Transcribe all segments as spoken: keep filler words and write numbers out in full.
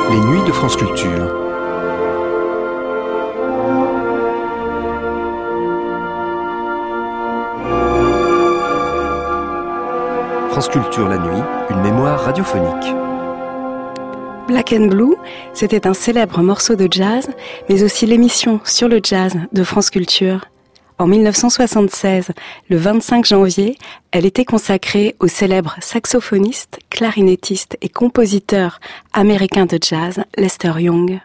Les nuits de France Culture. France Culture la nuit, une mémoire radiophonique. Black and Blue, c'était un célèbre morceau de jazz, mais aussi l'émission Sur le jazz de France Culture. En dix-neuf cent soixante-seize, le vingt-cinq janvier, elle était consacrée au célèbre saxophoniste, clarinettiste et compositeur américain de jazz, Lester Young.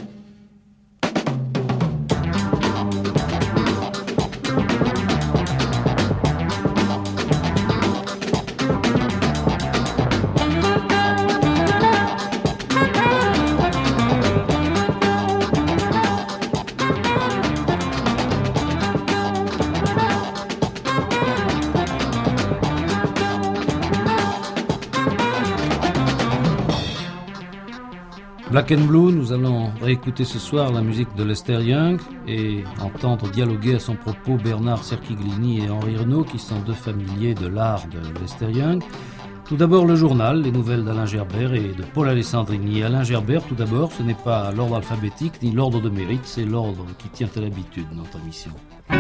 Black and Blue, nous allons réécouter ce soir la musique de Lester Young et entendre dialoguer à son propos Bernard Cerchiglini et Henri Renaud, qui sont deux familiers de l'art de Lester Young. Tout d'abord le journal, les nouvelles d'Alain Gerbert et de Paul Alessandrini. Alain Gerbert, tout d'abord, ce n'est pas l'ordre alphabétique ni l'ordre de mérite, c'est l'ordre qui tient à l'habitude de notre émission.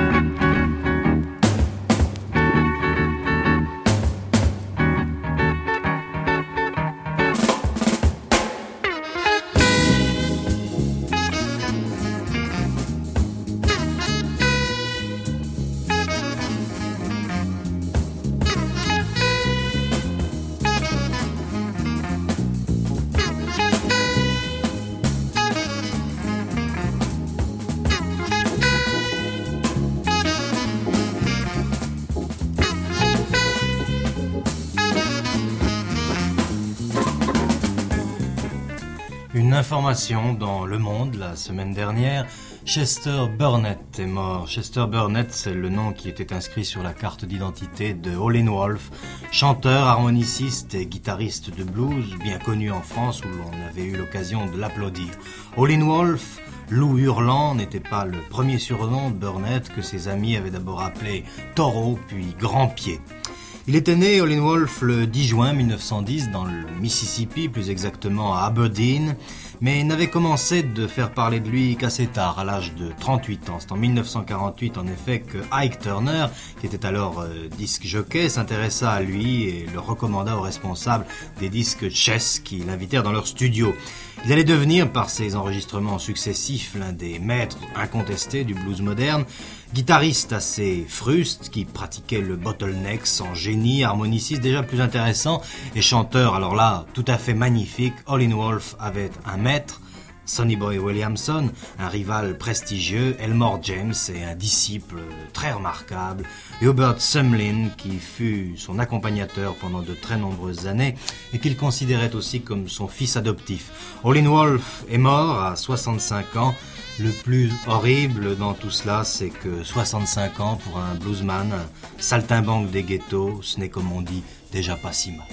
Une information dans Le Monde la semaine dernière, Chester Burnett est mort. Chester Burnett, c'est le nom qui était inscrit sur la carte d'identité de Howlin' Wolf, chanteur, harmoniciste et guitariste de blues, bien connu en France où l'on avait eu l'occasion de l'applaudir. Howlin' Wolf, Loup hurlant, n'était pas le premier surnom de Burnett que ses amis avaient d'abord appelé Taureau puis Grand Pied. Il était né, Howlin' Wolf, le dix juin mille neuf cent dix dans le Mississippi, plus exactement à Aberdeen, mais n'avait commencé de faire parler de lui qu'assez tard, à l'âge de trente-huit ans. C'est en mille neuf cent quarante-huit, en effet, que Ike Turner, qui était alors euh, disque jockey, s'intéressa à lui et le recommanda aux responsables des disques Chess qui l'invitèrent dans leur studio. Il allait devenir, par ses enregistrements successifs, l'un des maîtres incontestés du blues moderne, guitariste assez fruste qui pratiquait le bottleneck sans génie, harmoniciste déjà plus intéressant et chanteur, alors là, tout à fait magnifique. Howlin' Wolf avait un maître, Sonny Boy Williamson, un rival prestigieux, Elmore James et un disciple très remarquable, Hubert Sumlin, qui fut son accompagnateur pendant de très nombreuses années et qu'il considérait aussi comme son fils adoptif. Howlin' Wolf est mort à soixante-cinq ans. Le plus horrible dans tout cela, c'est que soixante-cinq ans pour un bluesman, un saltimbanque des ghettos, ce n'est, comme on dit, déjà pas si mal.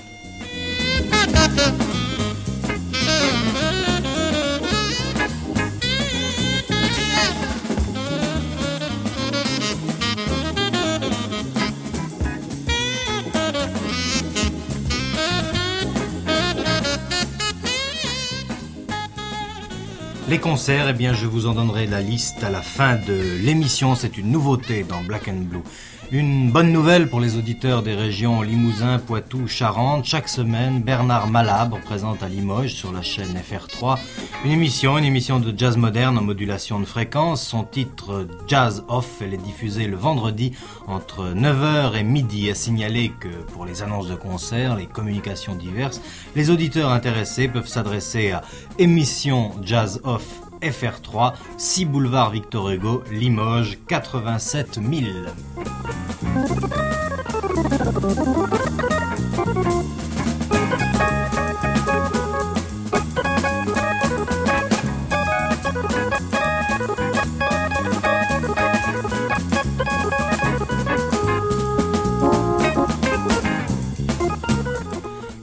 Les concerts, eh bien, je vous en donnerai la liste à la fin de l'émission. C'est une nouveauté dans Black and Blue. Une bonne nouvelle pour les auditeurs des régions Limousin, Poitou, Charente. Chaque semaine, Bernard Malabre présente à Limoges sur la chaîne F R trois une émission, une émission de jazz moderne en modulation de fréquence. Son titre Jazz Off, elle est diffusée le vendredi entre neuf heures et midi. À signaler que pour les annonces de concerts, les communications diverses, les auditeurs intéressés peuvent s'adresser à émission Jazz Off F R trois, six boulevard Victor Hugo, Limoges, quatre-vingt-sept mille.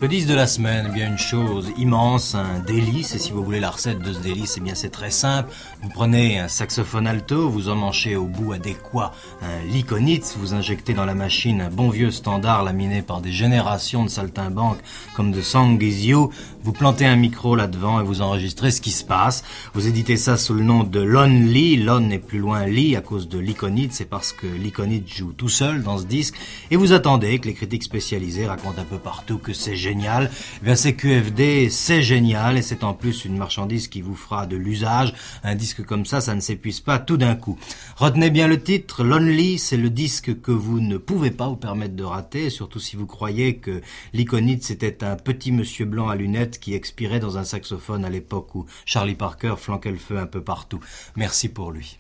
Le disque de la semaine, eh bien une chose immense, un délice, et si vous voulez la recette de ce délice, eh bien c'est très simple. Vous prenez un saxophone alto, vous emmanchez au bout adéquat un Likonitz, vous injectez dans la machine un bon vieux standard laminé par des générations de saltimbanques comme de Song Is You, vous plantez un micro là-devant et vous enregistrez ce qui se passe. Vous éditez ça sous le nom de Lonely, Lon n'est plus loin Lee à cause de Likonitz, c'est parce que Likonitz joue tout seul dans ce disque, et vous attendez que les critiques spécialisées racontent un peu partout que c'est génial. Eh bien c'est Q F D, c'est génial, et c'est en plus une marchandise qui vous fera de l'usage. Un disque comme ça, ça ne s'épuise pas tout d'un coup. Retenez bien le titre, Lonely, c'est le disque que vous ne pouvez pas vous permettre de rater, surtout si vous croyez que Likonitz était un petit monsieur blanc à lunettes qui expirait dans un saxophone à l'époque où Charlie Parker flanquait le feu un peu partout. Merci pour lui.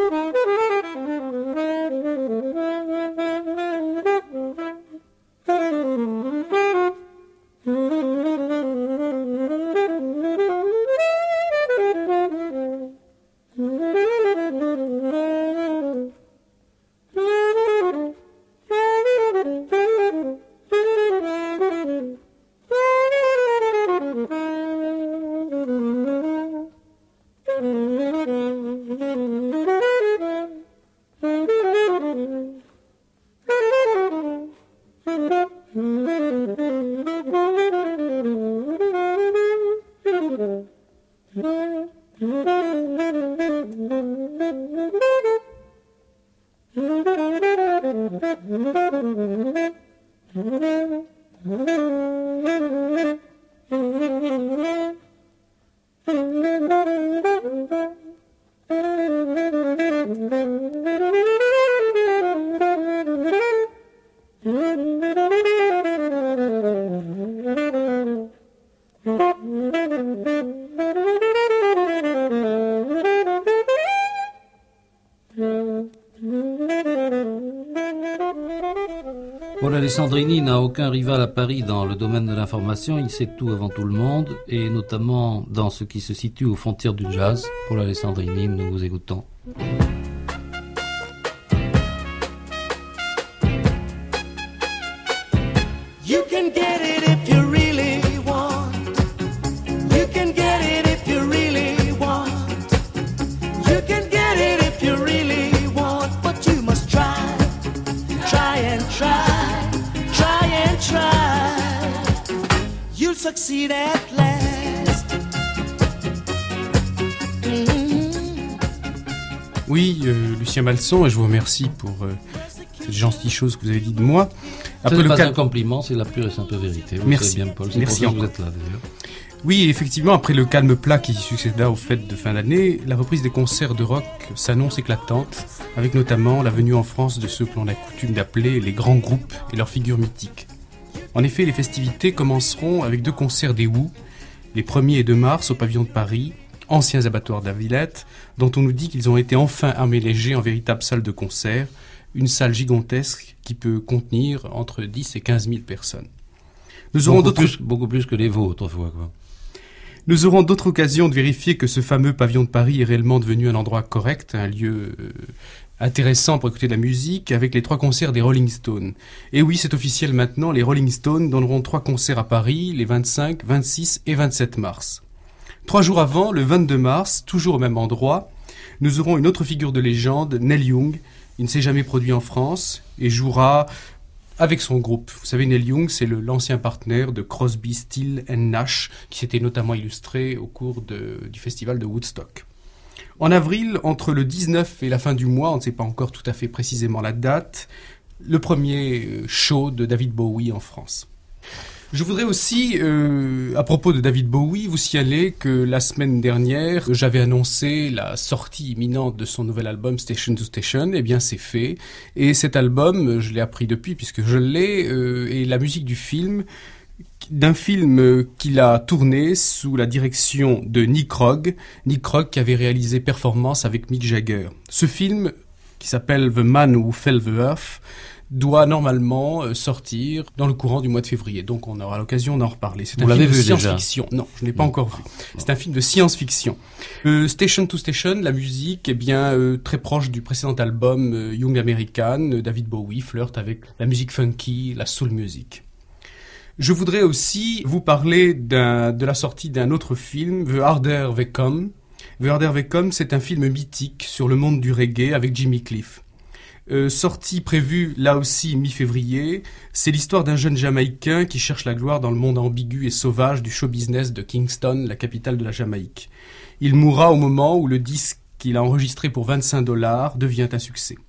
Paul Alessandrini n'a aucun rival à Paris dans le domaine de l'information, il sait tout avant tout le monde, et notamment dans ce qui se situe aux frontières du jazz. Paul Alessandrini, nous vous écoutons. You can get it if you really want. You can get it if you really want. You can get it if you really want. But you must try, try and try, try and try. You'll succeed at last. Mm-hmm. Oui, euh, Lucien Malson, et je vous remercie pour euh, cette gentille chose que vous avez dit de moi. Après, ce n'est pas cal... un compliment, c'est la pure et simple vérité. Vous Merci. savez bien, Paul. C'est Merci pour ça que vous êtes là, d'ailleurs. Oui, effectivement, après le calme plat qui succéda aux fêtes de fin d'année, la reprise des concerts de rock s'annonce éclatante, avec notamment la venue en France de ceux que l'on a coutume d'appeler les grands groupes et leurs figures mythiques. En effet, les festivités commenceront avec deux concerts des Who, les premier et deux mars au pavillon de Paris, anciens abattoirs de la Villette, dont on nous dit qu'ils ont été enfin aménagés en véritable salle de concert, une salle gigantesque qui peut contenir entre dix et quinze mille personnes. Nous aurons beaucoup, d'autres... plus, beaucoup plus que les vôtres, autrefois, quoi. Nous aurons d'autres occasions de vérifier que ce fameux pavillon de Paris est réellement devenu un endroit correct, un lieu euh, intéressant pour écouter de la musique, avec les trois concerts des Rolling Stones. Et oui, c'est officiel maintenant, les Rolling Stones donneront trois concerts à Paris, les vingt-cinq, vingt-six et vingt-sept mars. Trois jours avant, le vingt-deux mars, toujours au même endroit, nous aurons une autre figure de légende, Neil Young. Il ne s'est jamais produit en France et jouera avec son groupe. Vous savez, Neil Young, c'est le, l'ancien partenaire de Crosby, Stills and Nash, qui s'était notamment illustré au cours de, du festival de Woodstock. En avril, entre le dix-neuf et la fin du mois, on ne sait pas encore tout à fait précisément la date, le premier show de David Bowie en France. Je voudrais aussi, euh, à propos de David Bowie, vous signaler que la semaine dernière, j'avais annoncé la sortie imminente de son nouvel album Station to Station. Eh bien, c'est fait. Et cet album, je l'ai appris depuis, puisque je l'ai, euh, et la musique du film, d'un film qu'il a tourné sous la direction de Nick Krogh. Nick Krogh qui avait réalisé Performance avec Mick Jagger. Ce film, qui s'appelle The Man Who Fell the Earth, doit normalement sortir dans le courant du mois de février. Donc on aura l'occasion d'en reparler. C'est Vous un film de vu science-fiction. Déjà Non, je ne l'ai pas non. encore vu. C'est un film de science-fiction. Euh, Station to Station, la musique est bien euh, très proche du précédent album euh, Young American. David Bowie flirte avec la musique funky, la soul music. Je voudrais aussi vous parler d'un, de la sortie d'un autre film, The Harder They Come. The Harder They Come, c'est un film mythique sur le monde du reggae avec Jimmy Cliff. Euh, sortie prévue là aussi mi-février, c'est l'histoire d'un jeune Jamaïcain qui cherche la gloire dans le monde ambigu et sauvage du show business de Kingston, la capitale de la Jamaïque. Il mourra au moment où le disque qu'il a enregistré pour vingt-cinq dollars devient un succès.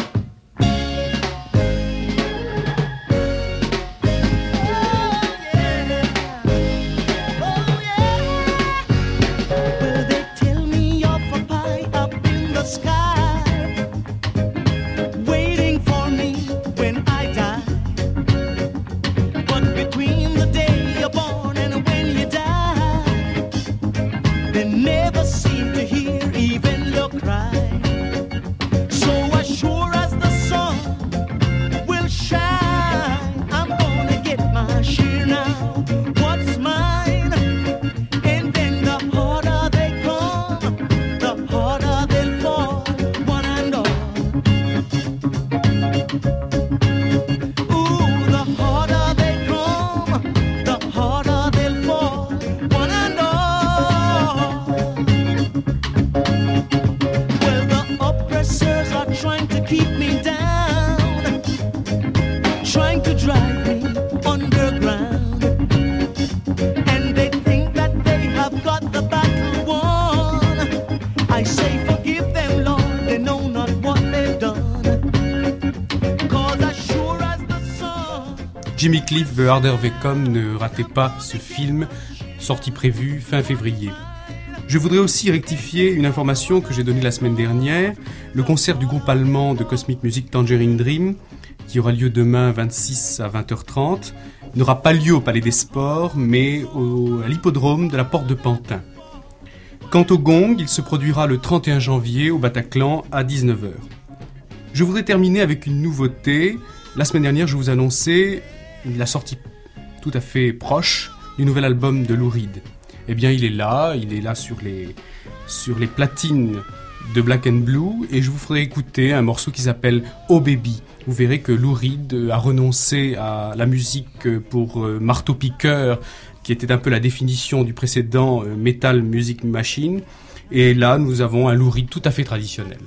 Jimmy Cliff, The Harder They Come, ne ratez pas ce film, sortie prévue fin février. Je voudrais aussi rectifier une information que j'ai donnée la semaine dernière. Le concert du groupe allemand de Cosmic Music Tangerine Dream, qui aura lieu demain vingt-six à vingt heures trente, n'aura pas lieu au Palais des Sports, mais au, à l'hippodrome de la Porte de Pantin. Quant au gong, il se produira le trente et un janvier au Bataclan à dix-neuf heures. Je voudrais terminer avec une nouveauté. La semaine dernière, je vous annonçais la sortie tout à fait proche du nouvel album de Lou Reed. Eh bien, il est là, il est là sur les, sur les platines de Black and Blue, et je vous ferai écouter un morceau qui s'appelle Oh Baby. Vous verrez que Lou Reed a renoncé à la musique pour marteau-piqueur, qui était un peu la définition du précédent Metal Music Machine, et là, nous avons un Lou Reed tout à fait traditionnel.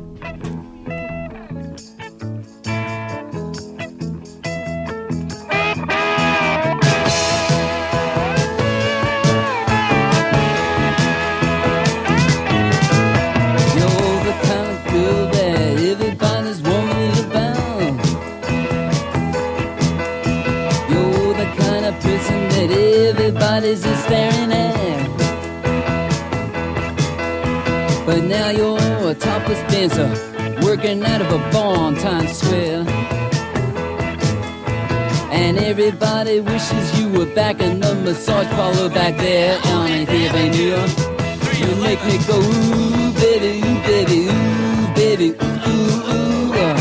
Everybody's just staring at. But now you're a topless dancer, working out of a bar on Times Square. And everybody wishes you were back in the massage parlor back there on eighth Avenue. You make me go, ooh, baby, ooh, baby, ooh, baby, ooh, ooh, ooh.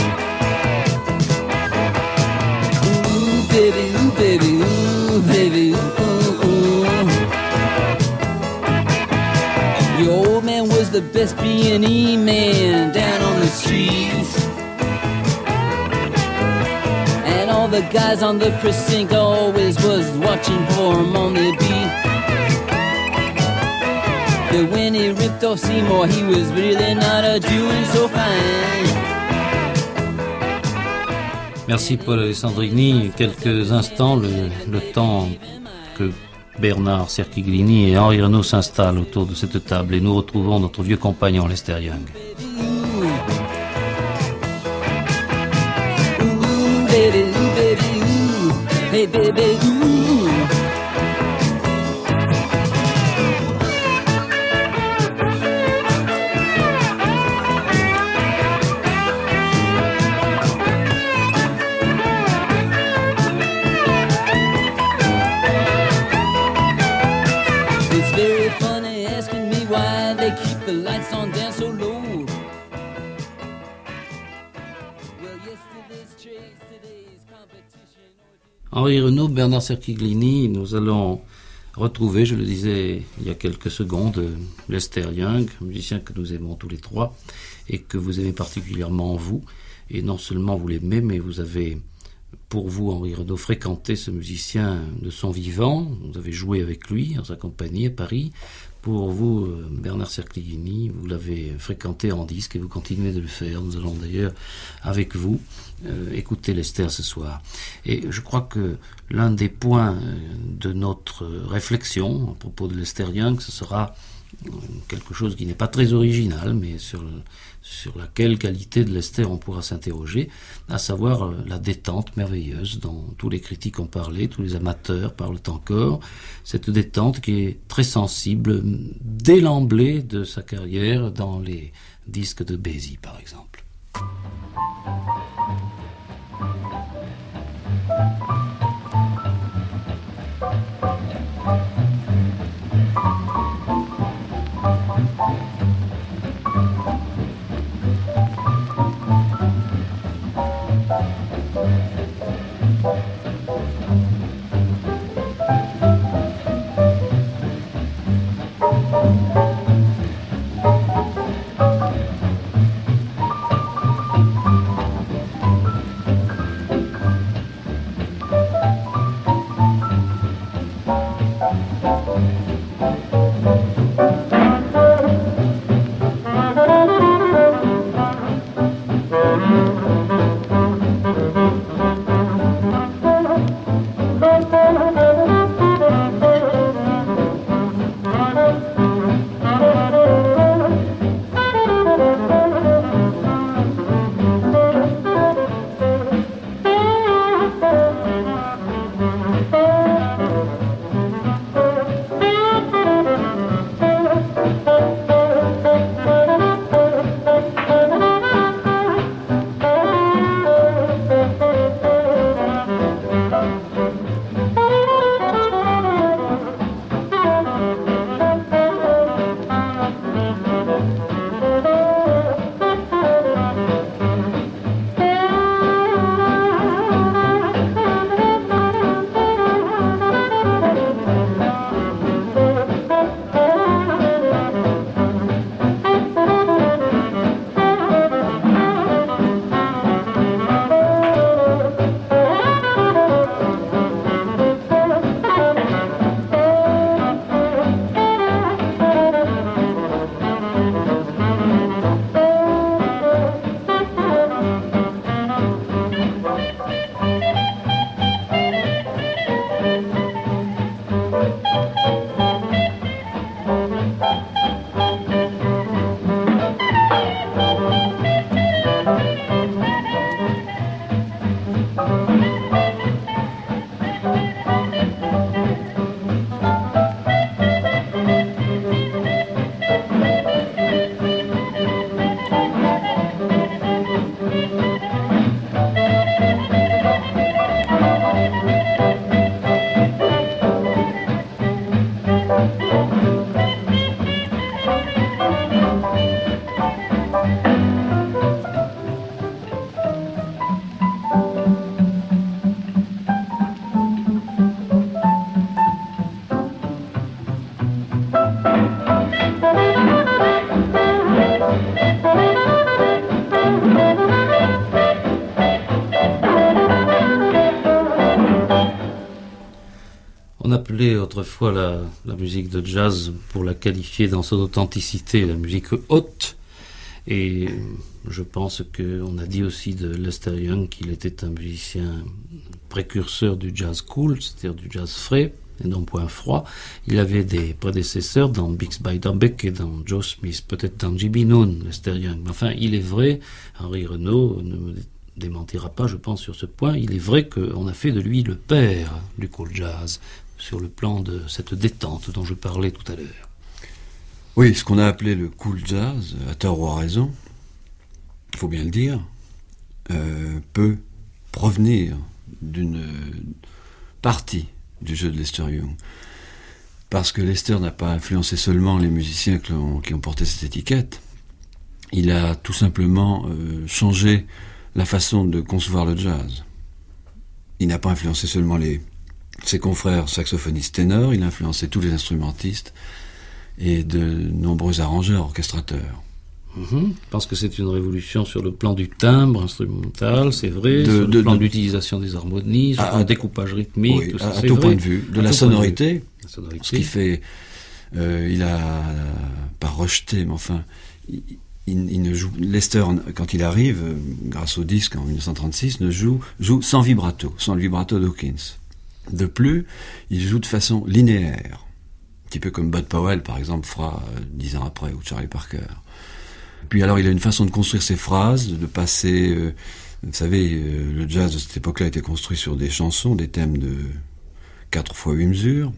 Ooh, baby, ooh, baby, ooh, baby, ooh. Your old man was the best B and E man down on the streets. And all the guys on the precinct always was watching for him on the beat. But when he ripped off Seymour, he was really not a doing so fine. Merci Paul Alessandrini. Quelques instants, le, le temps que Bernard Cerchiglini et Henri Renaud s'installent autour de cette table et nous retrouvons notre vieux compagnon Lester Young. Ooh, baby, ooh, baby, ooh. Hey, baby, ooh. Henri Renaud, Bernard Cerchiglini, nous allons retrouver, je le disais il y a quelques secondes, Lester Young, musicien que nous aimons tous les trois et que vous aimez particulièrement vous. Et non seulement vous l'aimez, mais vous avez pour vous, Henri Renaud, fréquenter ce musicien de son vivant. Vous avez joué avec lui en sa compagnie à Paris. Pour vous, Bernard Cerchiglini, vous l'avez fréquenté en disque et vous continuez de le faire. Nous allons d'ailleurs, avec vous, euh, écouter Lester ce soir. Et je crois que l'un des points de notre réflexion à propos de Lester Young, ce sera quelque chose qui n'est pas très original, mais sur, sur laquelle qualité de Lester on pourra s'interroger, à savoir la détente merveilleuse dont tous les critiques ont parlé, tous les amateurs parlent encore, cette détente qui est très sensible dès l'emblée de sa carrière dans les disques de Basie par exemple. On appelait autrefois la, la musique de jazz, pour la qualifier dans son authenticité, la musique haute. Et je pense qu'on a dit aussi de Lester Young qu'il était un musicien précurseur du jazz cool, c'est-à-dire du jazz frais et non point froid. Il avait des prédécesseurs dans Bix Beiderbecke et dans Joe Smith, peut-être dans J B Noone, Lester Young. Mais enfin, il est vrai, Henri Renaud ne me démentira pas, je pense, sur ce point, il est vrai qu'on a fait de lui le père du cool jazz, sur le plan de cette détente dont je parlais tout à l'heure. Oui, ce qu'on a appelé le cool jazz, à tort ou à raison, il faut bien le dire, euh, peut provenir d'une partie du jeu de Lester Young. Parce que Lester n'a pas influencé seulement les musiciens qui ont, qui ont porté cette étiquette, il a tout simplement euh, changé la façon de concevoir le jazz. Il n'a pas influencé seulement les, ses confrères saxophonistes ténors, il a influencé tous les instrumentistes et de nombreux arrangeurs, orchestrateurs. Mm-hmm. Je pense que c'est une révolution sur le plan du timbre instrumental, c'est vrai, De- sur le de- plan de- de l'utilisation des harmonies, sur À- le découpage rythmique, Oui, tout ça, à, à c'est tout vrai. point de vue. De À la tout point de vue. sonorité, La sonorité. ce qui fait... euh, il a pas rejeté, mais enfin... Il, il- il ne joue, Lester, quand il arrive, euh, grâce au disque en dix-neuf cent trente-six, ne joue, joue sans vibrato, sans le vibrato d'Hawkins. De plus, il joue de façon linéaire, un petit peu comme Bud Powell, par exemple, fera euh, dix ans après, ou Charlie Parker. Puis alors, il a une façon de construire ses phrases, de passer... euh, vous savez, euh, le jazz de cette époque-là était construit sur des chansons, des thèmes de quatre fois huit mesures,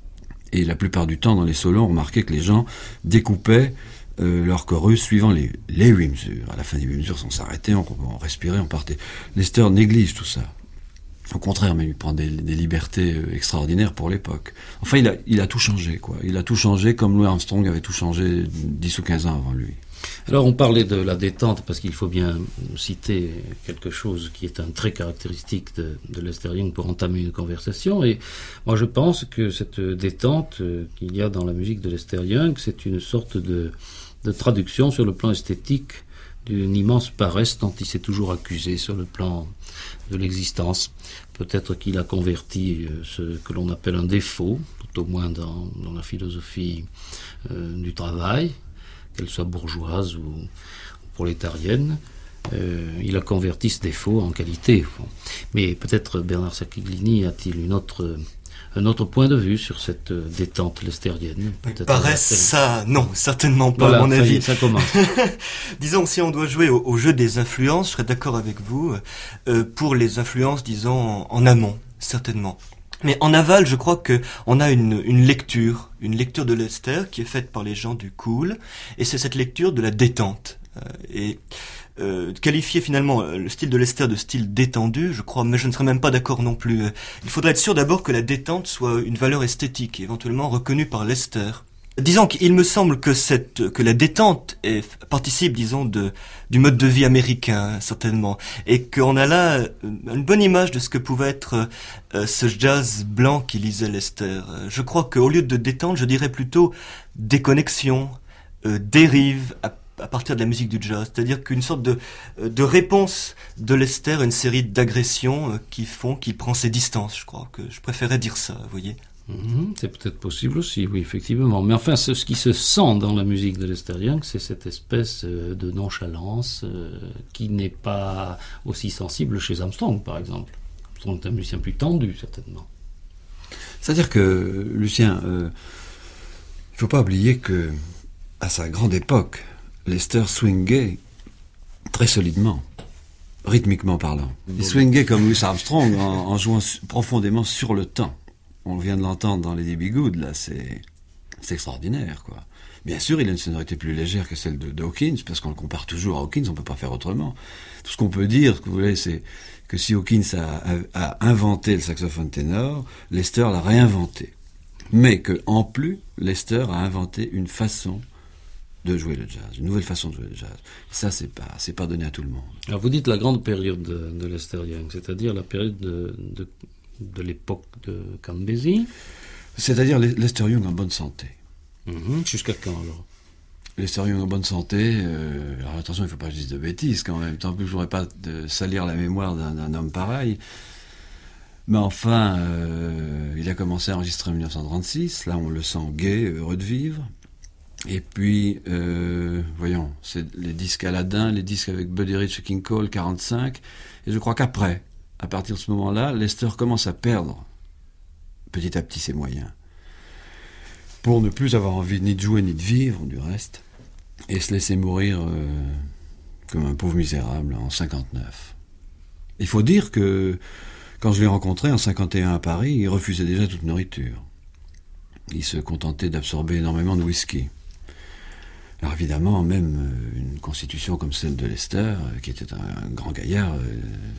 et la plupart du temps, dans les solos, on remarquait que les gens découpaient euh, leur chorus suivant les, les huit mesures. À la fin des huit mesures, on s'arrêtait, on, on respirait, on partait. Lester néglige tout ça. Au contraire, mais il prend des, des libertés euh, extraordinaires pour l'époque. Enfin, il a, il a tout changé, quoi. Il a tout changé comme Louis Armstrong avait tout changé dix ou quinze ans avant lui. Alors on parlait de la détente parce qu'il faut bien citer quelque chose qui est un trait caractéristique de, de Lester Young pour entamer une conversation, et moi je pense que cette détente euh, qu'il y a dans la musique de Lester Young, c'est une sorte de, de traduction sur le plan esthétique d'une immense paresse dont il s'est toujours accusé sur le plan de l'existence. Peut-être qu'il a converti euh, ce que l'on appelle un défaut, tout au moins dans, dans la philosophie euh, du travail, qu'elle soit bourgeoise ou, ou prolétarienne. Euh, il a converti ce défaut en qualité. Bon. Mais peut-être Bernard Sacchiglini a-t-il une autre, un autre point de vue sur cette détente lestérienne. Paresse, ça, non, certainement pas, voilà, à mon ça y avis. est, ça commence. Disons, si on doit jouer au, au jeu des influences, je serais d'accord avec vous, euh, pour les influences, disons, en, en amont, certainement. Mais en aval, je crois que on a une, une lecture, une lecture de Lester qui est faite par les gens du cool, et c'est cette lecture de la détente. Euh, et euh, qualifier finalement le style de Lester de style détendu, je crois, mais je ne serais même pas d'accord non plus. Il faudrait être sûr d'abord que la détente soit une valeur esthétique, éventuellement reconnue par Lester. Disons qu'il me semble que cette, que la détente est, participe, disons, de, du mode de vie américain, certainement. Et qu'on a là une bonne image de ce que pouvait être euh, ce jazz blanc qui lisait Lester. Je crois qu'au lieu de détente, je dirais plutôt déconnexion, euh, dérive à, à partir de la musique du jazz. C'est-à-dire qu'une sorte de, de réponse de Lester à une série d'agressions euh, qui font qu'il prend ses distances, je crois. Que je préférais dire ça, vous voyez. Mmh, c'est peut-être possible aussi, oui, effectivement. Mais enfin, ce, ce qui se sent dans la musique de Lester Young, c'est cette espèce euh, de nonchalance euh, qui n'est pas aussi sensible chez Armstrong, par exemple. Armstrong est un musicien plus tendu, certainement. C'est-à-dire que, Lucien, il euh, ne faut pas oublier que, à sa grande époque, Lester swingait très solidement, rythmiquement parlant. Il swingait comme Louis Armstrong en, en jouant su- profondément sur le temps. On vient de l'entendre dans Lady Be Good, là, c'est, c'est extraordinaire, quoi. Bien sûr, il a une sonorité plus légère que celle de, de Hawkins, parce qu'on le compare toujours à Hawkins, on ne peut pas faire autrement. Tout ce qu'on peut dire, ce que vous voulez, c'est que si Hawkins a, a, a inventé le saxophone ténor, Lester l'a réinventé. Mais que, en plus, Lester a inventé une façon de jouer le jazz, une nouvelle façon de jouer le jazz. Ça, c'est pas, c'est pas donné à tout le monde. Alors, vous dites la grande période de, de Lester Young, c'est-à-dire la période de... de de l'époque de Cambesi. C'est-à-dire Lester Young en bonne santé. Mmh, jusqu'à quand alors? Lester Young en bonne santé, euh, alors attention, il ne faut pas que je dise de bêtises quand même, tant que je ne voudrais pas de salir la mémoire d'un, d'un homme pareil. Mais enfin, euh, il a commencé à enregistrer en dix-neuf cent trente-six, là on le sent gai, heureux de vivre. Et puis, euh, voyons, c'est les disques Aladdin, les disques avec Buddy Rich et King Cole, quarante-cinq, et je crois qu'après, à partir de ce moment-là, Lester commence à perdre petit à petit ses moyens. Pour ne plus avoir envie ni de jouer ni de vivre, du reste, et se laisser mourir euh, comme un pauvre misérable en cinquante-neuf. Il faut dire que, quand je l'ai rencontré en cinquante et un à Paris, il refusait déjà toute nourriture. Il se contentait d'absorber énormément de whisky. Alors évidemment, même une constitution comme celle de Lester, qui était un, un grand gaillard, euh,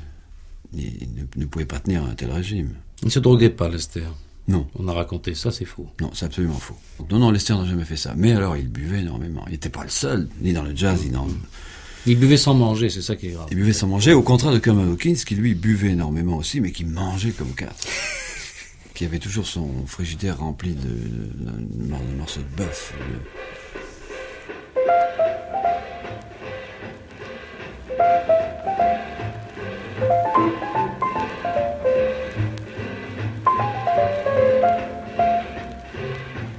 il ne, ne pouvait pas tenir un tel régime. Il ne se droguait pas, Lester. Non. On a raconté ça, c'est faux. Non, c'est absolument faux. Non, non, Lester n'a jamais fait ça. Mais alors, il buvait énormément. Il n'était pas le seul, ni dans le jazz, ni dans... Il buvait sans manger, c'est ça qui est grave. Il buvait sans manger, au contraire de Coleman Hawkins, qui lui buvait énormément aussi, mais qui mangeait comme quatre. Qui avait toujours son frigidaire rempli de, de, de, de morceaux de bœuf. De...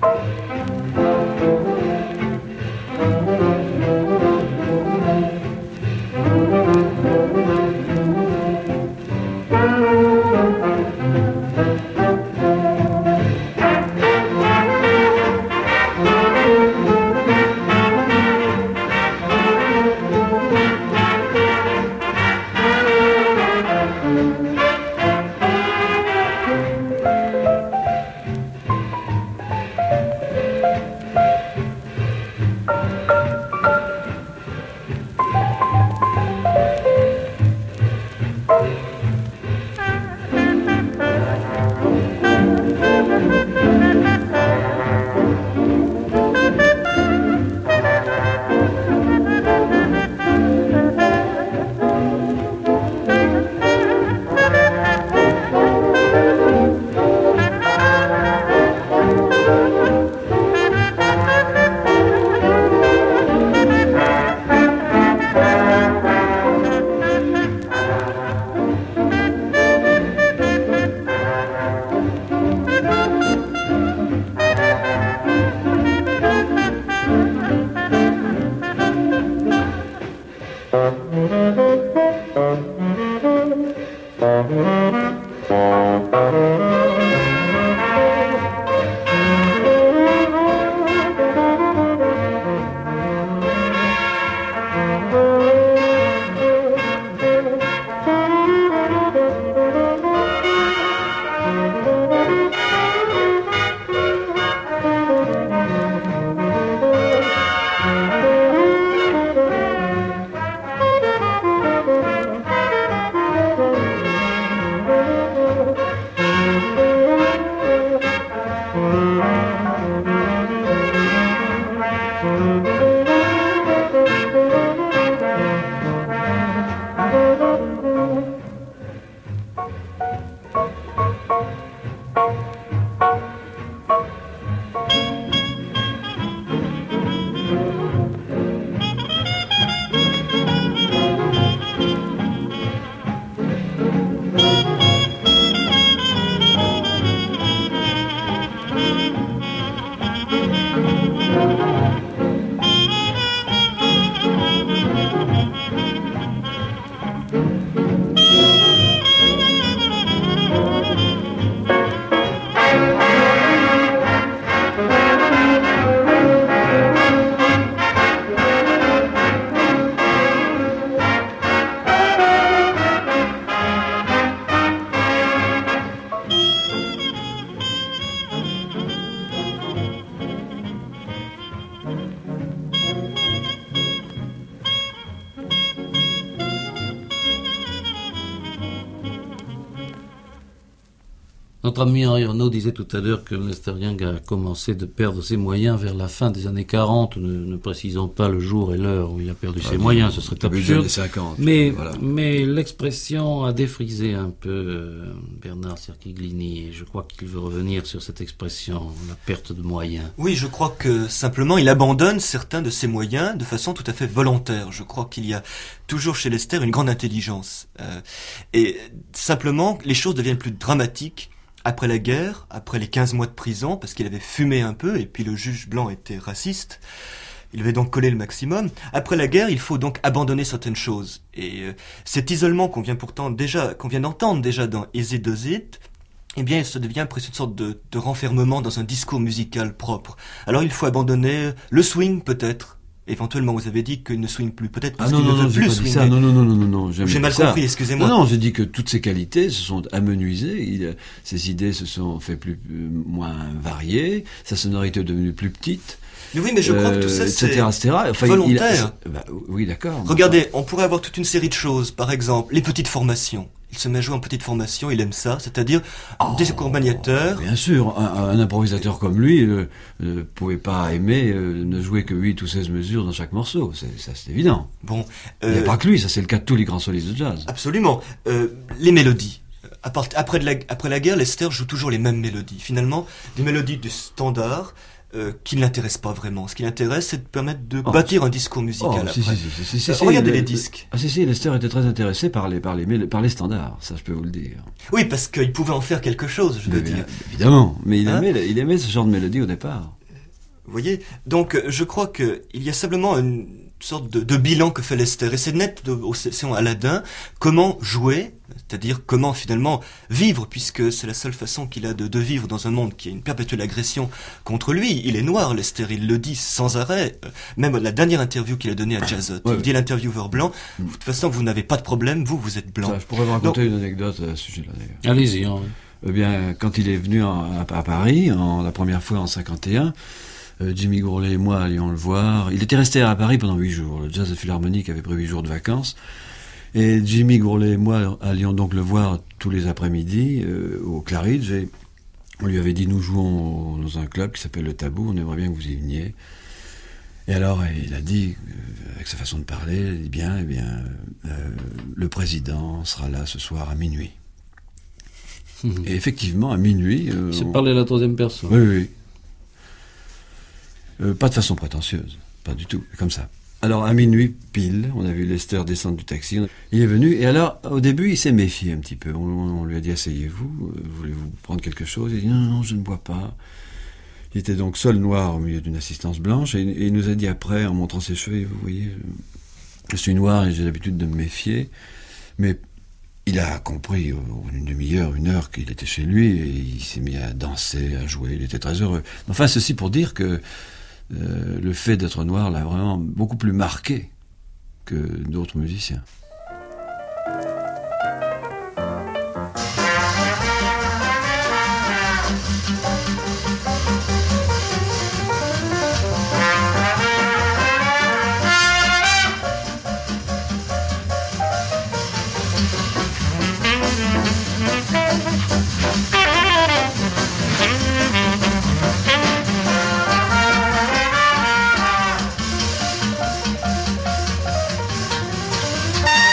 Notre ami Henri Renaud disait tout à l'heure que Lester Young a commencé de perdre ses moyens vers la fin des années quarante. Ne, ne précisons pas le jour et l'heure où il a perdu ah, ses moyens, ce serait absurde. cinquante, mais, voilà. mais l'expression a défrisé un peu euh, Bernard Cerchiglini, et je crois qu'il veut revenir sur cette expression, la perte de moyens. Oui, je crois que simplement il abandonne certains de ses moyens de façon tout à fait volontaire. Je crois qu'il y a toujours chez Lester une grande intelligence. Euh, et simplement, les choses deviennent plus dramatiques après la guerre, après les quinze mois de prison, parce qu'il avait fumé un peu, et puis le juge blanc était raciste. Il avait donc collé le maximum. Après la guerre, il faut donc abandonner certaines choses. Et euh, cet isolement qu'on vient pourtant déjà, qu'on vient d'entendre déjà dans Easy Does It, eh bien, ça devient presque une sorte de, de renfermement dans un discours musical propre. Alors il faut abandonner le swing, peut-être. Éventuellement, vous avez dit qu'il ne swing plus. Peut-être parce ah non, qu'il non, ne veut non, plus j'ai pas swinger. dit ça. Non, non, non, non, non, non. J'ai mal ça. compris, excusez-moi. Non, non, j'ai dit que toutes ces qualités se sont amenuisées. Il, ses idées se sont fait plus, moins variées. Sa sonorité est devenue plus petite. Mais oui, mais je crois que tout ça, euh, c'est et cetera, et cetera. Enfin, volontaire. Il, il, bah, oui, d'accord. Regardez, on pourrait avoir toute une série de choses. Par exemple, les petites formations. Il se met à jouer en petite formation, il aime ça, c'est-à-dire oh, des accompagnateurs. Bien sûr, un, un improvisateur comme lui ne euh, euh, pouvait pas aimer euh, ne jouer que huit ou seize mesures dans chaque morceau, c'est, ça c'est évident. Bon, euh, il n'y a pas que lui, ça c'est le cas de tous les grands solistes de jazz. Absolument. Euh, les mélodies. Après, de la, après la guerre, Lester joue toujours les mêmes mélodies. Finalement, des mélodies du standard, Euh, qui ne l'intéresse pas vraiment. Ce qui l'intéresse, c'est de permettre de oh, bâtir un discours musical oh, après. Si, si, si, si, si, euh, si, regardez le, les disques. Ah si, si, Lester était très intéressé par les, par les, par les standards, ça je peux vous le dire. Oui, parce qu'il pouvait en faire quelque chose, je veux mais, dire. Évidemment, mais il hein? aimait, il aimait ce genre de mélodie au départ. Vous voyez? Donc, euh, je crois que il y a simplement une sorte de, de bilan que fait Lester. Et c'est net de, au session Aladdin, comment jouer, c'est-à-dire comment finalement vivre, puisque c'est la seule façon qu'il a de, de vivre dans un monde qui a une perpétuelle agression contre lui. Il est noir, Lester, il le dit sans arrêt. Même la dernière interview qu'il a donnée à Jazzot, ouais, il dit à l'intervieweur blanc, de toute façon, vous n'avez pas de problème, vous, vous êtes blanc. Ça, je pourrais vous raconter Donc, une anecdote à ce sujet-là, d'ailleurs. Allez-y. Hein. Eh bien, quand il est venu en, à, à Paris, en, la première fois en cinquante et un, euh, Jimmy Gourlet et moi allions le voir. Il était resté à Paris pendant huit jours. Le Jazz Philharmonique avait pris huit jours de vacances. Et Jimmy Gourlet et moi allions donc le voir tous les après-midi euh, au Claridge. Et on lui avait dit, nous jouons dans un club qui s'appelle Le Tabou, on aimerait bien que vous y veniez. Et alors, il a dit, euh, avec sa façon de parler, il a dit bien, eh bien, euh, le président sera là ce soir à minuit. Mmh. Et effectivement, à minuit... Euh, il s'est on... parlé à la troisième personne. Oui, oui. Euh, pas de façon prétentieuse, pas du tout, comme ça. Alors, à minuit, pile, on a vu Lester descendre du taxi, il est venu, et alors, au début, il s'est méfié un petit peu. On, on lui a dit, asseyez-vous, euh, voulez-vous prendre quelque chose? Il a dit, non, non, je ne bois pas. Il était donc seul noir au milieu d'une assistance blanche, et, et il nous a dit après, en montrant ses cheveux, vous voyez, je suis noir et j'ai l'habitude de me méfier, mais il a compris, au bout d'une demi-heure, une heure, qu'il était chez lui, et il s'est mis à danser, à jouer, il était très heureux. Enfin, ceci pour dire que Euh, le fait d'être noir l'a vraiment beaucoup plus marqué que d'autres musiciens. Bye.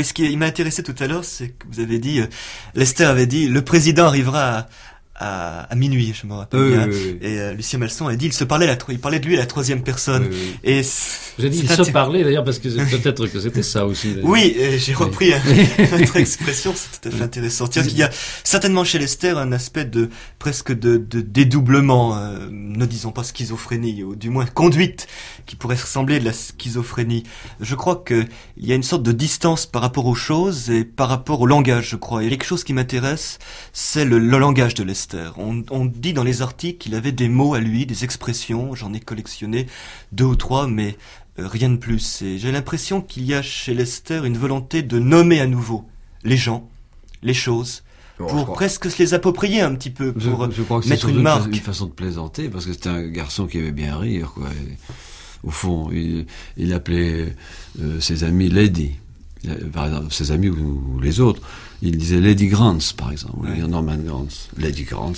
Oui, ce qui m'a intéressé tout à l'heure, c'est que vous avez dit, euh, Lester avait dit, le président arrivera à, à, à minuit, je me rappelle oui, bien. Oui, oui. Et euh, Lucien Malson a dit, il se parlait, la, il parlait de lui à la troisième personne. Oui, oui. Et J'ai dit, il intér... se parlait d'ailleurs parce que c'est peut-être que c'était ça aussi. D'ailleurs. Oui, et j'ai repris oui. notre expression, c'est tout à fait intéressant. Tiens, il y a certainement chez Lester un aspect de presque de, de dédoublement, euh, ne disons pas schizophrénie, ou du moins conduite, qui pourrait ressembler de la schizophrénie. Je crois que il y a une sorte de distance par rapport aux choses et par rapport au langage, je crois. Et quelque chose qui m'intéresse, c'est le, le langage de Lester. On, on dit dans les articles qu'il avait des mots à lui, des expressions. J'en ai collectionné deux ou trois, mais euh, rien de plus. Et j'ai l'impression qu'il y a chez Lester une volonté de nommer à nouveau les gens, les choses, Bon, pour presque se les approprier un petit peu, pour je, je crois que mettre c'est une marque. Une, fa- une façon de plaisanter, parce que c'était un garçon qui aimait bien rire, quoi. Et, au fond, il, il appelait euh, ses amis Lady. Par exemple, ses amis ou, ou les autres, il disait Lady Grants, par exemple, ouais. Ou Norman Grants, Lady Grants.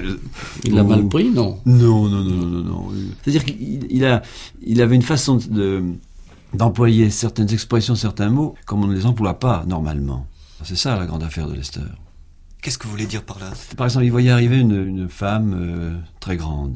Il l'a mal pris, non? Non, non, non, non, non. C'est-à-dire qu'il il a, il avait une façon de, d'employer certaines expressions, certains mots, comme on ne les emploie pas normalement. C'est ça la grande affaire de Lester. Qu'est-ce que vous voulez dire par là? Par exemple, il voyait arriver une, une femme euh, très grande.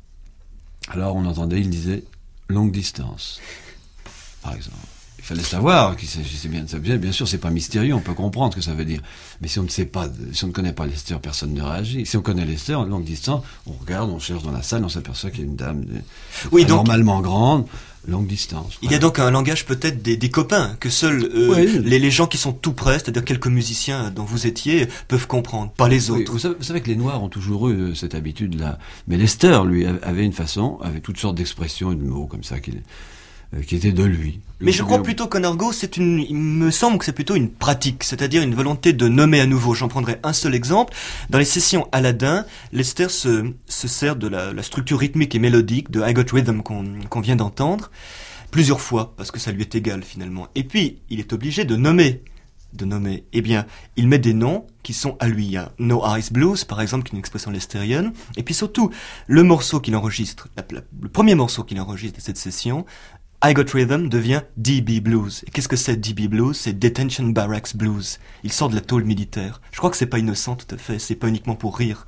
Alors on entendait, il disait longue distance, par exemple. Il fallait savoir qu'il s'agissait bien de ça. Bien sûr, c'est pas mystérieux, on peut comprendre ce que ça veut dire. Mais si on ne sait pas, si on ne connaît pas Lester, personne ne réagit. Si on connaît Lester, en longue distance, on regarde, on cherche dans la salle, on s'aperçoit qu'il y a une dame de, oui, donc, normalement grande, longue distance. Il voilà. y a donc un langage peut-être des, des copains, que seuls euh, oui. les, les gens qui sont tout près, c'est-à-dire quelques musiciens dont vous étiez, peuvent comprendre, pas les autres. Oui, vous, savez, vous savez que les Noirs ont toujours eu cette habitude-là. Mais Lester, lui, avait une façon, avait toutes sortes d'expressions et de mots comme ça qu'il... qui était de lui. Mais je crois plutôt qu'en argot, c'est une, il me semble que c'est plutôt une pratique, c'est-à-dire une volonté de nommer à nouveau. J'en prendrai un seul exemple. Dans les sessions Aladdin, Lester se, se sert de la, la structure rythmique et mélodique de I Got Rhythm qu'on, qu'on vient d'entendre plusieurs fois, parce que ça lui est égal finalement. Et puis, il est obligé de nommer. De nommer. Eh bien, il met des noms qui sont à lui. Il y a No Eyes Blues, par exemple, qui est une expression lestérienne. Et puis surtout, le morceau qu'il enregistre, la, la, le premier morceau qu'il enregistre de cette session, I Got Rhythm devient D B Blues. Et qu'est-ce que c'est D B Blues? C'est Detention Barracks Blues. Il sort de la tôle militaire. Je crois que c'est pas innocent tout à fait, c'est pas uniquement pour rire.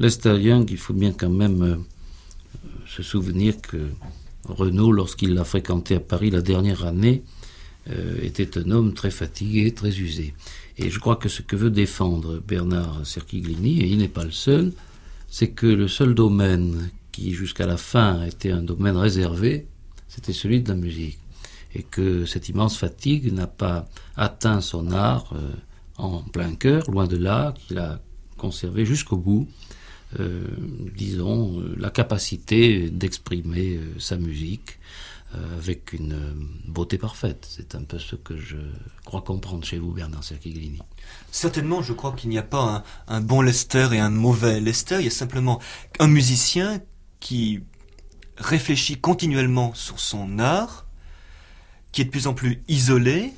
Lester Young, il faut bien quand même euh, se souvenir que Renaud, lorsqu'il l'a fréquenté à Paris la dernière année, euh, était un homme très fatigué, très usé. Et je crois que ce que veut défendre Bernard Cerchiglini, et il n'est pas le seul, c'est que le seul domaine qui jusqu'à la fin était un domaine réservé, c'était celui de la musique. Et que cette immense fatigue n'a pas atteint son art euh, en plein cœur, loin de là, qu'il a conservé jusqu'au bout, euh, disons, euh, la capacité d'exprimer euh, sa musique euh, avec une euh, beauté parfaite. C'est un peu ce que je crois comprendre chez vous, Bernard Cerchiglini. Certainement, je crois qu'il n'y a pas un, un bon Lester et un mauvais Lester. Il y a simplement un musicien qui réfléchit continuellement sur son art, qui est de plus en plus isolé,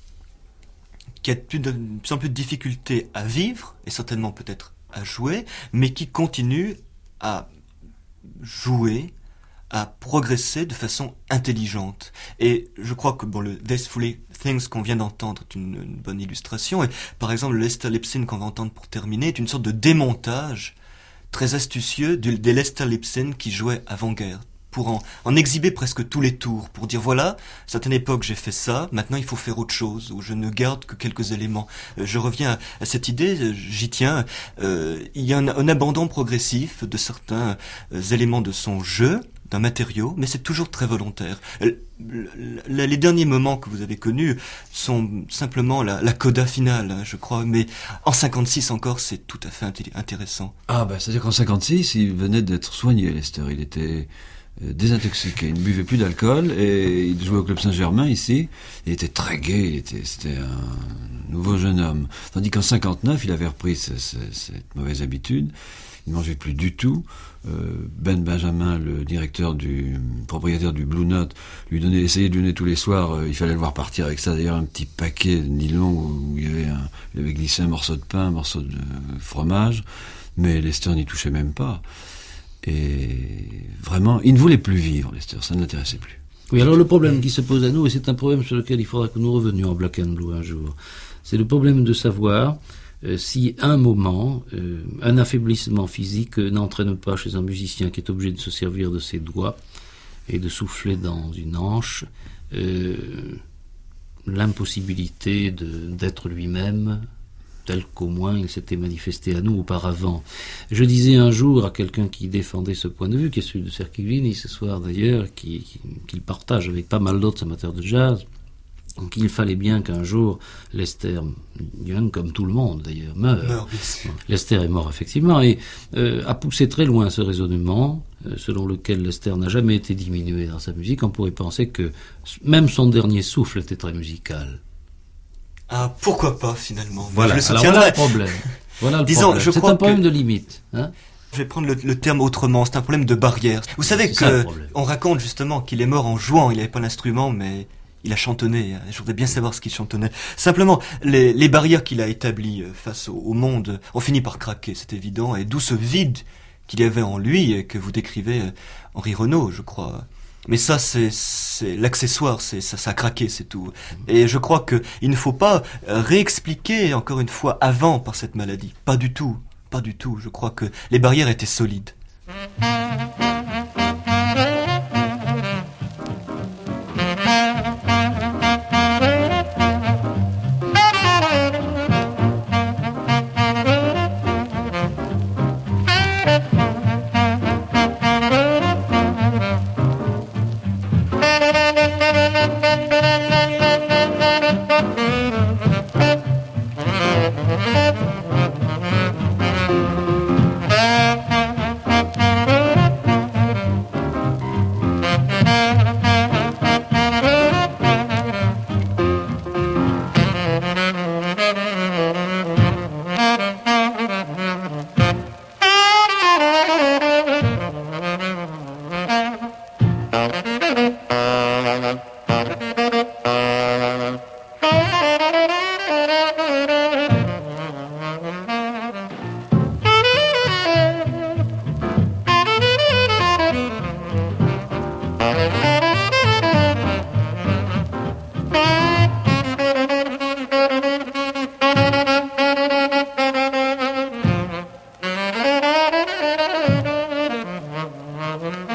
qui a de plus, de, de plus en plus de difficultés à vivre, et certainement peut-être à jouer, mais qui continue à jouer, à progresser de façon intelligente. Et je crois que bon, le There's Fully Things qu'on vient d'entendre est une, une bonne illustration, et par exemple le Lester Lipson qu'on va entendre pour terminer est une sorte de démontage très astucieux du, des Lester Lipson qui jouaient avant-guerre, pour en, en exhiber presque tous les tours, pour dire voilà, à une certaine époque j'ai fait ça, maintenant il faut faire autre chose, ou je ne garde que quelques éléments. Euh, je reviens à, à cette idée, euh, j'y tiens, euh, il y a un, un abandon progressif de certains euh, éléments de son jeu, d'un matériau, mais c'est toujours très volontaire. Euh, les derniers moments que vous avez connus sont simplement la, la coda finale, hein, je crois, mais en cinquante-six encore, c'est tout à fait intéressant. Ah bah, c'est-à-dire qu'en cinquante-six, il venait d'être soigné, Lester, il était désintoxiqué, il ne buvait plus d'alcool et il jouait au Club Saint-Germain ici, il était très gai, il était, c'était un nouveau jeune homme. Tandis qu'en cinquante-neuf, il avait repris ce, ce, cette mauvaise habitude, il ne mangeait plus du tout. Euh, Ben Benjamin, le directeur du propriétaire du Blue Note, lui donnait, essayait de lui donner tous les soirs, euh, il fallait le voir partir avec ça, d'ailleurs un petit paquet de nylon où il y avait, un, il avait glissé un morceau de pain, un morceau de fromage, mais Lester n'y touchait même pas. Et vraiment, il ne voulait plus vivre, Lester, ça ne l'intéressait plus. Oui, alors le problème qui se pose à nous, et c'est un problème sur lequel il faudra que nous revenions en Black and Blue un jour, c'est le problème de savoir euh, si à un moment, euh, un affaiblissement physique euh, n'entraîne pas chez un musicien qui est obligé de se servir de ses doigts et de souffler dans une hanche euh, l'impossibilité de, d'être lui-même, tel qu'au moins il s'était manifesté à nous auparavant. Je disais un jour à quelqu'un qui défendait ce point de vue, qui est celui de Cerchiglini ce soir d'ailleurs, qui, qui, qu'il partage avec pas mal d'autres amateurs de jazz, qu'il fallait bien qu'un jour Lester Young, comme tout le monde d'ailleurs, meure. meurt. Lester est mort effectivement, et euh, a poussé très loin ce raisonnement, euh, selon lequel Lester n'a jamais été diminué dans sa musique. On pourrait penser que même son dernier souffle était très musical. Ah, pourquoi pas, finalement. Voilà, je le alors voilà le problème. Voilà le Disons, problème. je c'est crois un problème que... de limite. Hein. Je vais prendre le, le terme autrement, c'est un problème de barrière. Vous savez c'est que on raconte justement qu'il est mort en jouant, il n'avait pas l'instrument, mais il a chantonné. Je voudrais bien savoir ce qu'il chantonnait. Simplement, les, les barrières qu'il a établies face au, au monde ont fini par craquer, c'est évident, et d'où ce vide qu'il y avait en lui, et que vous décrivez Henri Renaud, je crois. Mais ça, c'est, c'est l'accessoire, c'est, ça, ça a craqué, c'est tout. Et je crois que il ne faut pas réexpliquer, encore une fois, avant par cette maladie. Pas du tout, pas du tout. Je crois que les barrières étaient solides.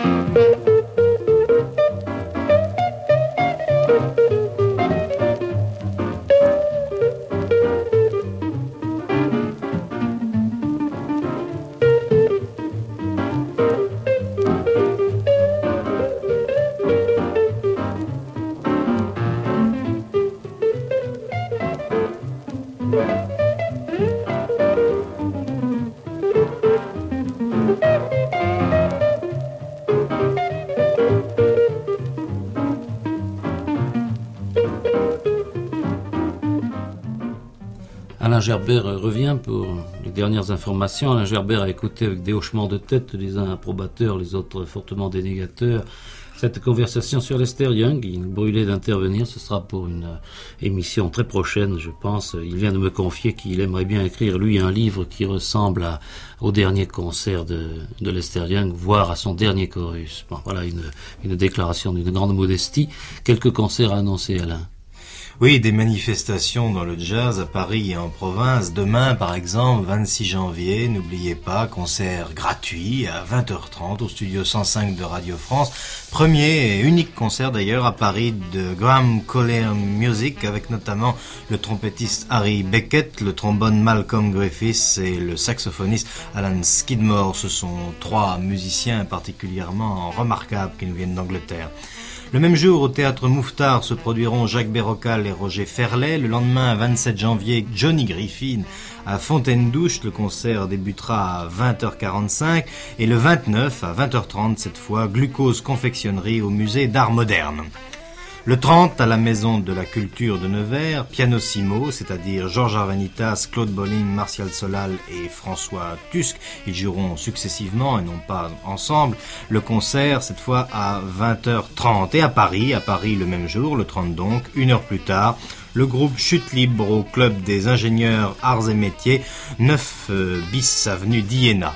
Alain Gerbert revient pour les dernières informations. Alain Gerbert a écouté avec des hochements de tête, les uns approbateurs, les autres fortement dénégateurs, cette conversation sur Lester Young. Il brûlait d'intervenir, ce sera pour une émission très prochaine, je pense. Il vient de me confier qu'il aimerait bien écrire, lui, un livre qui ressemble à, au dernier concert de, de Lester Young, voire à son dernier chorus. Bon, voilà une, une déclaration d'une grande modestie. Quelques concerts annoncés, Alain. Oui, des manifestations dans le jazz à Paris et en province. Demain, par exemple, vingt-six janvier, n'oubliez pas, concert gratuit à vingt heures trente au studio cent cinq de Radio France. Premier et unique concert d'ailleurs à Paris de Graham Collier Music, avec notamment le trompettiste Harry Beckett, le trombone Malcolm Griffiths et le saxophoniste Alan Skidmore. Ce sont trois musiciens particulièrement remarquables qui nous viennent d'Angleterre. Le même jour, au théâtre Mouffetard, se produiront Jacques Bérocal et Roger Ferlet. Le lendemain, vingt-sept janvier, Johnny Griffin à Fontaine-Douche. Le concert débutera à vingt heures quarante-cinq. Et le vingt-neuf, à vingt heures trente, cette fois, Glucose Confectionnerie au musée d'art moderne. Le trente, à la Maison de la Culture de Nevers, Pianissimo, c'est-à-dire Georges Arvanitas, Claude Bolling, Martial Solal et François Tusk. Ils joueront successivement et non pas ensemble. Le concert, cette fois, à vingt heures trente. Et à Paris, à Paris le même jour, le trente donc, une heure plus tard, le groupe Chute Libre au Club des Ingénieurs Arts et Métiers, neuf bis avenue d'Iéna.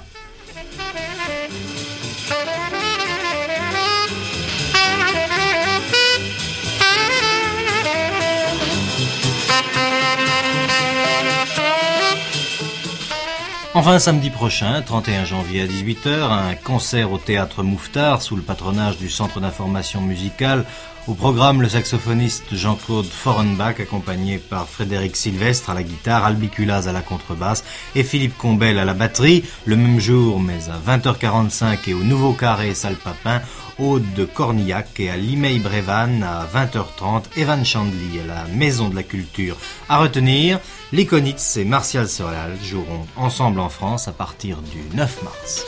Enfin, samedi prochain, trente et un janvier à dix-huit heures, un concert au théâtre Mouffetard sous le patronage du Centre d'information musicale. Au programme, le saxophoniste Jean-Claude Forenbach, accompagné par Frédéric Sylvestre à la guitare, Albiculaz à la contrebasse et Philippe Combel à la batterie. Le même jour, mais à vingt heures quarante-cinq et au Nouveau Carré Salle Papin, Aude de Cornillac, et à Limay-Brévannes à vingt heures trente, Evan Chandley à la Maison de la Culture. À retenir, l'Iconitz et Martial Solal joueront ensemble en France à partir du neuf mars.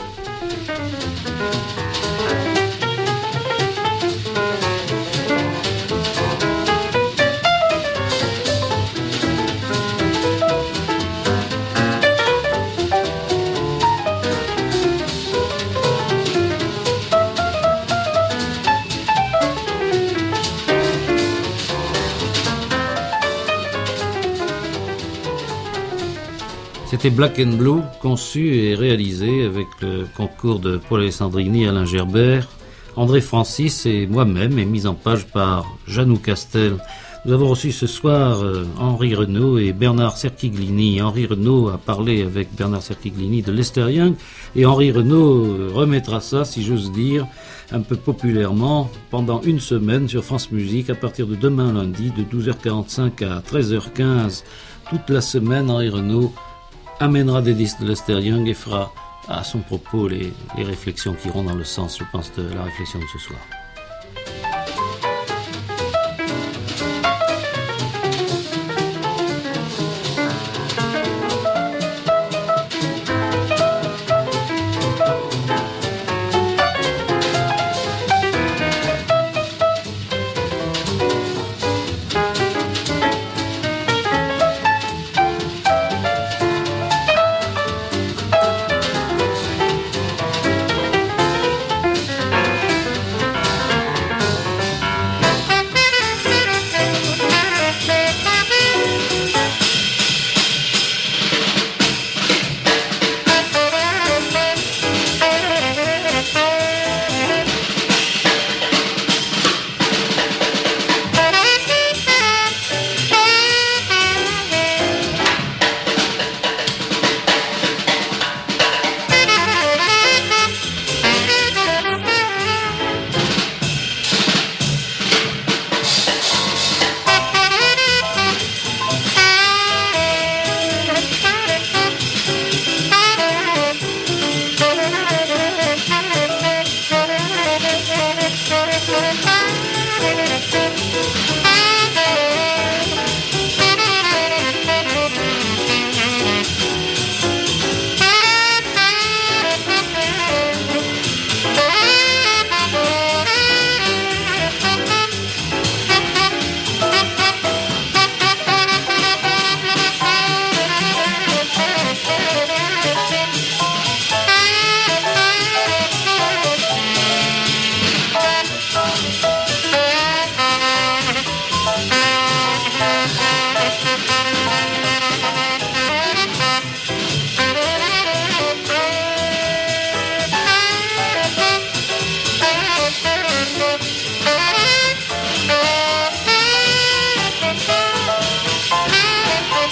C'était Black and Blue, conçu et réalisé avec le concours de Paul Alessandrini, Alain Gerbert, André Francis et moi-même, et mis en page par Janou Castel. Nous avons reçu ce soir euh, Henri Renaud et Bernard Cerchiglini. Henri Renaud a parlé avec Bernard Cerchiglini de Lester Young, et Henri Renaud remettra ça, si j'ose dire, un peu populairement, pendant une semaine sur France Musique, à partir de demain lundi, de douze heures quarante-cinq à treize heures quinze. Toute la semaine, Henri Renaud amènera des disques de Lester Young et fera à son propos les, les réflexions qui iront dans le sens, je pense, de la réflexion de ce soir.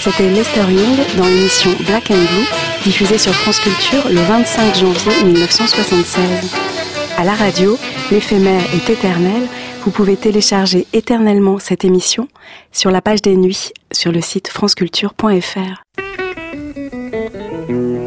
C'était Lester Young dans l'émission Black and Blue, diffusée sur France Culture le vingt-cinq janvier mille neuf cent soixante-seize. À la radio, l'éphémère est éternel. Vous pouvez télécharger éternellement cette émission sur la page des nuits sur le site franceculture point f r.